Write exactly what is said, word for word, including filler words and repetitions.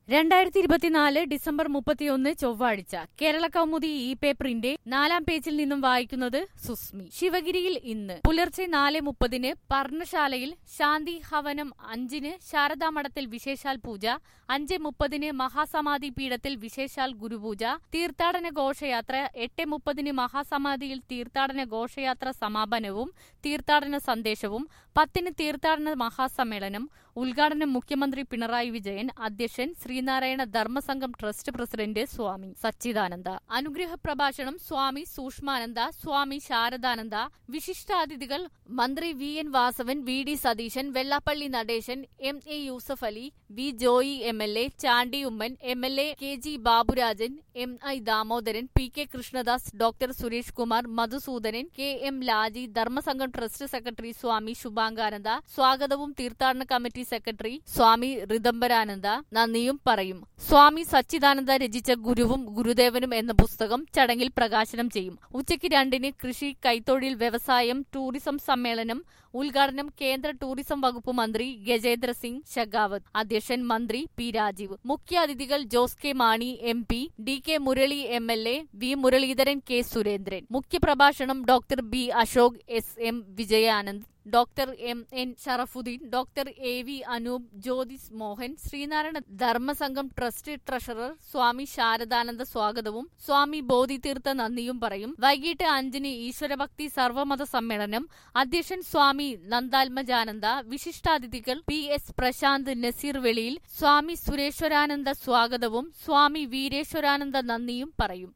രണ്ടായിരത്തി ഇരുപത്തിനാല് ഡിസംബർ മുപ്പത്തിയൊന്ന് ചൊവ്വാഴ്ച കേരള കൗമുദി ഇ പേപ്പറിന്റെ നാലാം പേജിൽ നിന്നും വായിക്കുന്നത് സുസ്മി. ശിവഗിരിയിൽ ഇന്ന് പുലർച്ചെ നാല് മുപ്പതിന് പർണശാലയിൽ ശാന്തി ഹവനം, അഞ്ചിന് ശാരദാമഠത്തിൽ വിശേഷാൽ പൂജ, അഞ്ച് മുപ്പതിന് മഹാസമാധി പീഠത്തിൽ വിശേഷാൽ ഗുരുപൂജ, തീർത്ഥാടന ഘോഷയാത്ര എട്ട് മുപ്പതിന് മഹാസമാധിയിൽ തീർത്ഥാടന ഘോഷയാത്ര സമാപനവും തീർത്ഥാടന സന്ദേശവും, പത്തിന് തീർത്ഥാടന മഹാസമ്മേളനം. ഉദ്ഘാടനം മുഖ്യമന്ത്രി പിണറായി വിജയൻ. അധ്യക്ഷൻ ശ്രീനാരായണ ധർമ്മസംഘം ട്രസ്റ്റ് പ്രസിഡന്റ് സ്വാമി സച്ചിദാനന്ദ. അനുഗ്രഹ പ്രഭാഷണം സ്വാമി സൂക്ഷ്മാനന്ദ, സ്വാമി ശാരദാനന്ദ. വിശിഷ്ടാതിഥികൾ മന്ത്രി V N Vasavan, V D Satheesan, Vellappally Natesan, M A Yusuff Ali, V Joy M L A, Chandy Oommen M L A, K G Baburajan, M I Damodaran, P K Krishnadas, doctor Suresh Kumar, Madhusoodanan, K M Laji. Dharmasangham trust secretary Swami Subhangananda സ്വാഗതവും തീർത്ഥാടന കമ്മിറ്റി സെക്രട്ടറി സ്വാമി ഋദംബരാനന്ദ നന്ദിയും പറയും. സ്വാമി സച്ചിദാനന്ദ രചിച്ച ഗുരുവും ഗുരുദേവനും എന്ന പുസ്തകം ചടങ്ങിൽ പ്രകാശനം ചെയ്യും. ഉച്ചയ്ക്ക് രണ്ടിന് കൃഷി, കൈത്തൊഴിൽ, വ്യവസായം, ടൂറിസം സമ്മേളനം. ഉദ്ഘാടനം കേന്ദ്ര ടൂറിസം വകുപ്പ് മന്ത്രി ഗജേന്ദ്ര സിംഗ് ഷെഖാവത്ത്. അധ്യക്ഷൻ മന്ത്രി പി രാജീവ്. മുഖ്യാതിഥികൾ Jose K Mani M P, D K Murali M L A, V Muraleedharan, K Surendran. മുഖ്യപ്രഭാഷണം doctor B Ashok, S M Vijayanand, doctor M N Sharafuddin, doctor A V Anoop, Jyothis Mohan. Sreenarayana Dharmasangham trust treasurer Swami Sharadananda സ്വാഗതവും സ്വാമി ബോധിതീർത്ഥ നന്ദിയും പറയും. വൈകിട്ട് അഞ്ചിന് ഈശ്വരഭക്തി സർവമത സമ്മേളനം. അധ്യക്ഷൻ സ്വാമി നന്ദാത്മജാനന്ദ. വിശിഷ്ടാതിഥികൾ പി എസ് പ്രശാന്ത്, നസീർ വെളിയിൽ. സ്വാമി സുരേശ്വരാനന്ദ സ്വാഗതവും സ്വാമി വീരേശ്വരാനന്ദ നന്ദിയും പറയും.